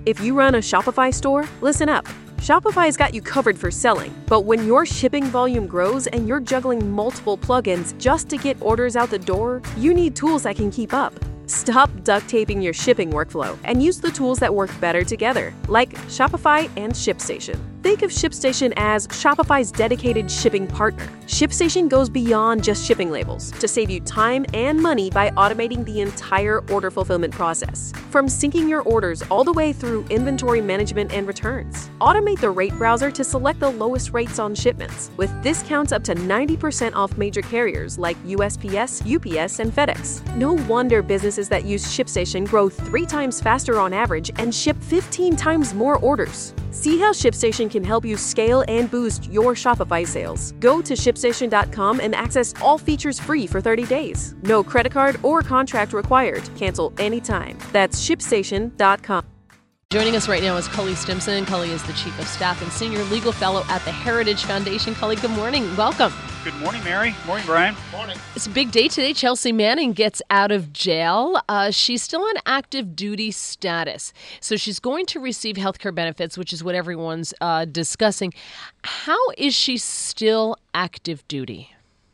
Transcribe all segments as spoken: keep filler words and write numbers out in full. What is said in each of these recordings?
If you run a Shopify store, listen up. Shopify's got you covered for selling, but when your shipping volume grows and you're juggling multiple plugins just to get orders out the door, you need tools that can keep up. Stop duct taping your shipping workflow and use the tools that work better together, like Shopify and ShipStation. Think of ShipStation as Shopify's dedicated shipping partner. ShipStation goes beyond just shipping labels to save you time and money by automating the entire order fulfillment process. From syncing your orders all the way through inventory management and returns. Automate the rate browser to select the lowest rates on shipments, with discounts up to ninety percent off major carriers like U S P S, U P S, and FedEx. No wonder businesses that use ShipStation grow three times faster on average and ship fifteen times more orders. See how ShipStation can help you scale and boost your Shopify sales. Go to ShipStation dot com and access all features free for thirty days. No credit card or contract required. Cancel anytime. That's ShipStation dot com. Joining us right now is Cully Stimson. Cully is the Chief of Staff and Senior Legal Fellow at the Heritage Foundation. Cully, good morning. Welcome. Good morning, Mary. Morning, Brian. Morning. It's a big day today. Chelsea Manning gets out of jail. Uh, she's still on active duty status. So she's going to receive health care benefits, which is what everyone's uh, discussing. How is she still active duty?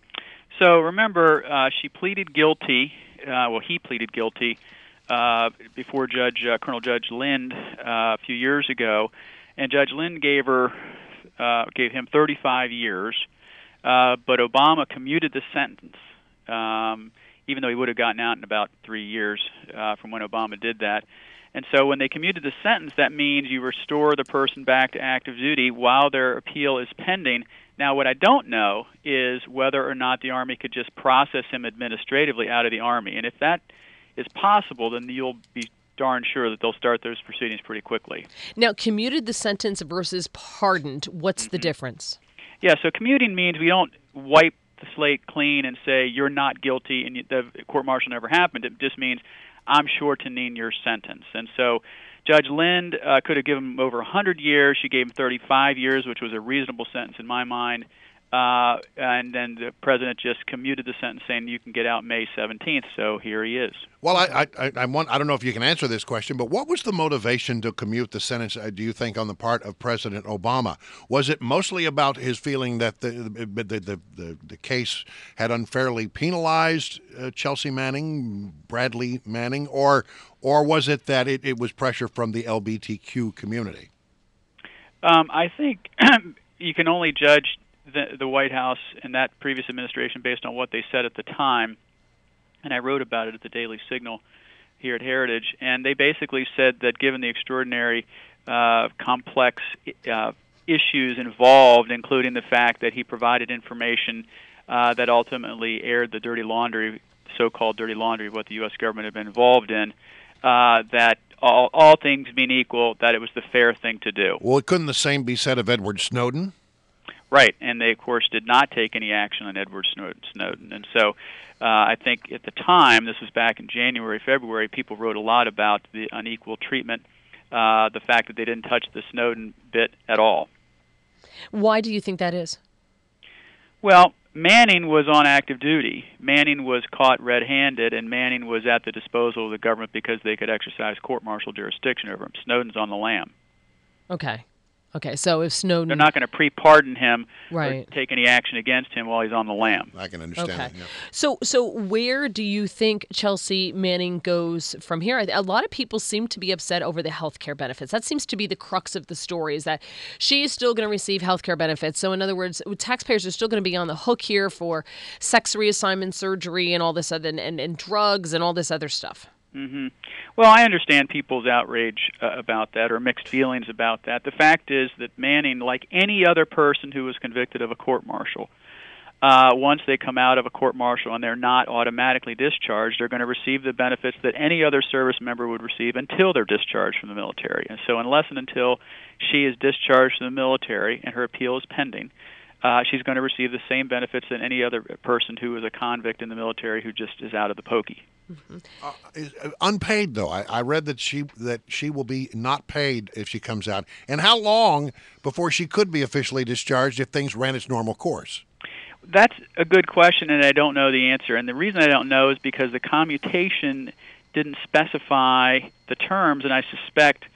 So remember, uh, she pleaded guilty. Uh, well, he pleaded guilty uh, before Judge uh, Colonel Judge Lind uh, a few years ago, and Judge Lind gave her uh, gave him thirty-five years. Uh, but Obama commuted the sentence, um, even though he would have gotten out in about three years uh, from when Obama did that. And so when they commuted the sentence, that means you restore the person back to active duty while their appeal is pending. Now, what I don't know is whether or not the Army could just process him administratively out of the Army. And if that is possible, then you'll be darn sure that they'll start those proceedings pretty quickly. Now, commuted the sentence versus pardoned, what's mm-hmm. the difference? Yeah, so commuting means we don't wipe the slate clean and say you're not guilty and the court-martial never happened. It just means I'm shortening your sentence. And so Judge Lind uh, could have given him over one hundred years. She gave him thirty-five years, which was a reasonable sentence in my mind. Uh, and then the president just commuted the sentence, saying you can get out May seventeenth. So here he is. Well, I I I, want, I don't know if you can answer this question, but what was the motivation to commute the sentence, uh, do you think, on the part of President Obama? Was it mostly about his feeling that the the the, the, the case had unfairly penalized uh, Chelsea Manning, Bradley Manning, or or was it that it, it was pressure from the L G B T Q community? Um, I think you can only judge The, the White House and that previous administration based on what they said at the time, and I wrote about it at the Daily Signal here at Heritage, and they basically said that given the extraordinary uh, complex uh, issues involved, including the fact that he provided information uh, that ultimately aired the dirty laundry, so-called dirty laundry of what the U S government had been involved in, uh, that all, all things being equal, that it was the fair thing to do. Well, couldn't the same be said of Edward Snowden? Right, and they, of course, did not take any action on Edward Snowden. And so uh, I think at the time, this was back in January, February, people wrote a lot about the unequal treatment, uh, the fact that they didn't touch the Snowden bit at all. Why do you think that is? Well, Manning was on active duty. Manning was caught red-handed, and Manning was at the disposal of the government because they could exercise court-martial jurisdiction over him. Snowden's on the lam. Okay. Okay, so if Snowden... They're not going to pre-pardon him right. or take any action against him while he's on the lam. I can understand okay. that, yeah. So, so where do you think Chelsea Manning goes from here? A lot of people seem to be upset over the health care benefits. That seems to be the crux of the story, is that she is still going to receive health care benefits. So in other words, taxpayers are still going to be on the hook here for sex reassignment surgery and all this other, and, and, and drugs and all this other stuff. Mm-hmm. Well, I understand people's outrage uh, about that or mixed feelings about that. The fact is that Manning, like any other person who was convicted of a court-martial, uh, once they come out of a court-martial and they're not automatically discharged, they're going to receive the benefits that any other service member would receive until they're discharged from the military. And so unless and until she is discharged from the military and her appeal is pending, Uh, she's going to receive the same benefits than any other person who is a convict in the military who just is out of the pokey. Mm-hmm. Uh, is, uh, unpaid, though. I, I read that she that she will be not paid if she comes out. And how long before she could be officially discharged if things ran its normal course? That's a good question, and I don't know the answer. And the reason I don't know is because the commutation didn't specify the terms, and I suspect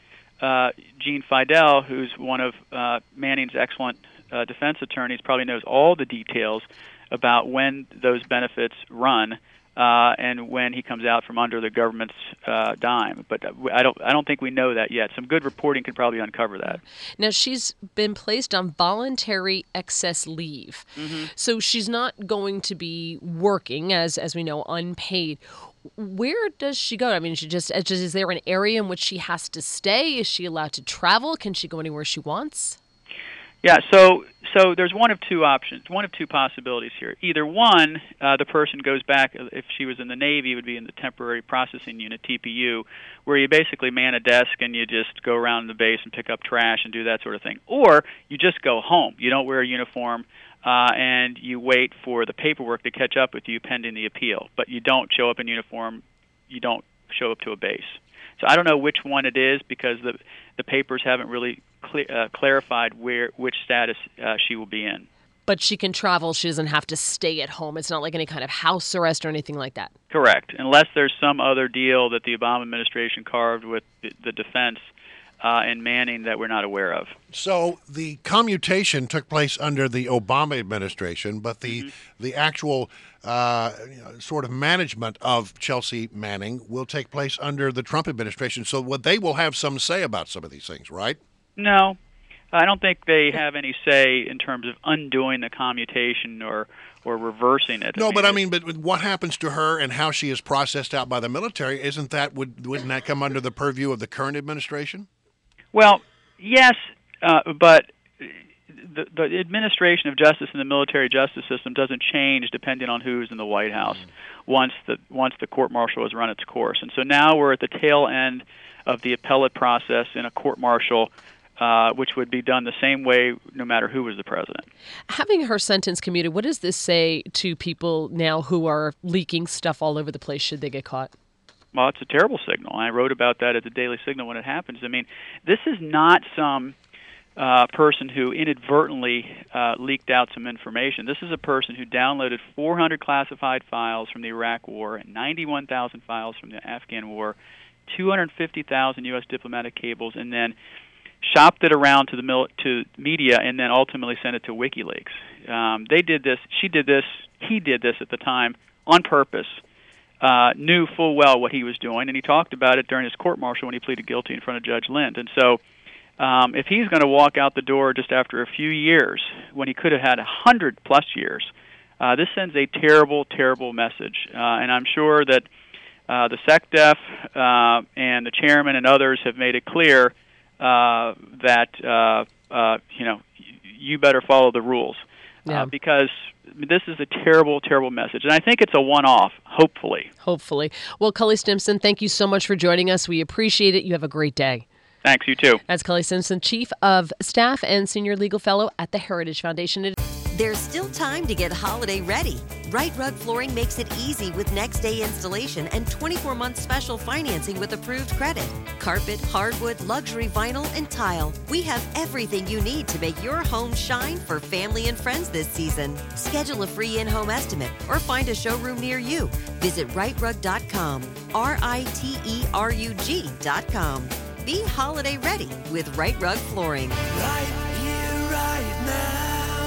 uh, Gene Fidel, who's one of uh, Manning's excellent uh, defense attorneys, probably knows all the details about when those benefits run uh, and when he comes out from under the government's uh, dime. But I don't, I don't think we know that yet. Some good reporting could probably uncover that. Now, she's been placed on voluntary excess leave, mm-hmm. so she's not going to be working, as as we know, unpaid. Where does she go? I mean, she just, just is there an area in which she has to stay? Is she allowed to travel? Can she go anywhere she wants? Yeah, so so there's one of two options, one of two possibilities here. Either one, uh, the person goes back, if she was in the Navy, it would be in the Temporary Processing Unit, T P U, where you basically man a desk and you just go around the base and pick up trash and do that sort of thing. Or you just go home. You don't wear a uniform, uh, and you wait for the paperwork to catch up with you pending the appeal. But you don't show up in uniform. You don't show up to a base. So I don't know which one it is because the the papers haven't really cl- uh, clarified where which status uh, she will be in. But she can travel. She doesn't have to stay at home. It's not like any kind of house arrest or anything like that. Correct, unless there's some other deal that the Obama administration carved with the, the defense uh, and Manning that we're not aware of. So the commutation took place under the Obama administration, but the mm-hmm. the actual uh, you know, sort of management of Chelsea Manning will take place under the Trump administration. So what they will have some say about some of these things, right? No, I don't think they have any say in terms of undoing the commutation or or reversing it. No, I mean, but I mean, but what happens to her and how she is processed out by the military? Isn't that would wouldn't that come under the purview of the current administration? Well, yes, uh, but the, the administration of justice in the military justice system doesn't change depending on who's in the White House mm-hmm. once the once the court-martial has run its course. And so now we're at the tail end of the appellate process in a court-martial, uh, which would be done the same way no matter who was the president. Having her sentence commuted, what does this say to people now who are leaking stuff all over the place should they get caught? Well, it's a terrible signal. I wrote about that at the Daily Signal when it happens. I mean, this is not some uh, person who inadvertently uh, leaked out some information. This is a person who downloaded four hundred classified files from the Iraq War and ninety-one thousand files from the Afghan War, two hundred fifty thousand U S diplomatic cables, and then shopped it around to the mil- to media and then ultimately sent it to WikiLeaks. Um, they did this. She did this. He did this at the time on purpose. Uh, knew full well what he was doing, and he talked about it during his court-martial when he pleaded guilty in front of Judge Lind. And so um, if he's going to walk out the door just after a few years, when he could have had a hundred-plus years, uh, this sends a terrible, terrible message. Uh, and I'm sure that uh, the SecDef uh, and the chairman and others have made it clear uh, that, uh, uh, you know, you better follow the rules. Yeah. Uh, because this is a terrible, terrible message. And I think it's a one-off, hopefully. Hopefully. Well, Cully Stimson, thank you so much for joining us. We appreciate it. You have a great day. Thanks, you too. That's Cully Stimson, Chief of Staff and Senior Legal Fellow at the Heritage Foundation. There's still time to get holiday ready. Right Rug Flooring makes it easy with next day installation and twenty-four month special financing with approved credit. Carpet, hardwood, luxury vinyl, and tile. We have everything you need to make your home shine for family and friends this season. Schedule a free in-home estimate or find a showroom near you. Visit right rug dot com, R I T E R U G dot com. Be holiday ready with Right Rug Flooring. Right here, right now.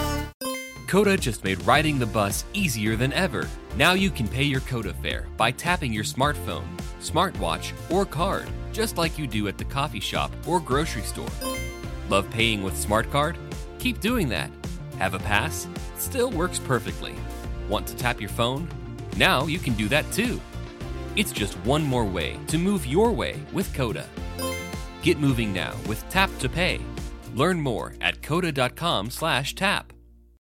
Coda just made riding the bus easier than ever. Now you can pay your Coda fare by tapping your smartphone, smartwatch, or card, just like you do at the coffee shop or grocery store. Love paying with Smart Card? Keep doing that. Have a pass? Still works perfectly. Want to tap your phone? Now you can do that too. It's just one more way to move your way with Coda. Get moving now with Tap to Pay. Learn more at coda dot com slash tap.